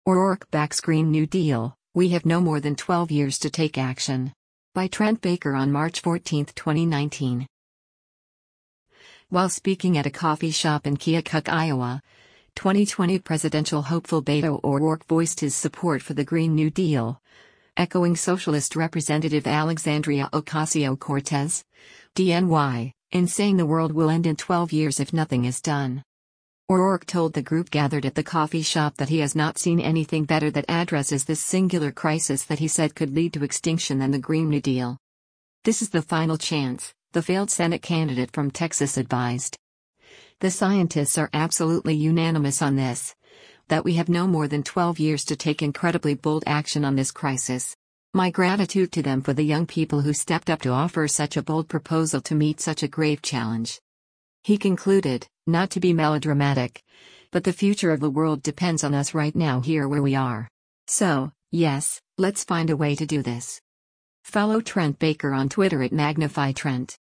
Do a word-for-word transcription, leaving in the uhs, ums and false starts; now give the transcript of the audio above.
O'Rourke backs Green New Deal, we have no more than twelve years to take action. By Trent Baker on March fourteenth, twenty nineteen. While speaking at a coffee shop in Keokuk, Iowa, twenty twenty presidential hopeful Beto O'Rourke voiced his support for the Green New Deal, echoing Socialist Representative Alexandria Ocasio-Cortez, D N Y, in saying the world will end in twelve years if nothing is done. O'Rourke told the group gathered at the coffee shop that he has not seen anything better that addresses this singular crisis that he said could lead to extinction than the Green New Deal. This is the final chance, the failed Senate candidate from Texas advised. The scientists are absolutely unanimous on this, that we have no more than twelve years to take incredibly bold action on this crisis. My gratitude to them for the young people who stepped up to offer such a bold proposal to meet such a grave challenge. He concluded, not to be melodramatic, but the future of the world depends on us right now here where we are. So, yes, let's find a way to do this. Follow Trent Baker on Twitter at Magnify Trent.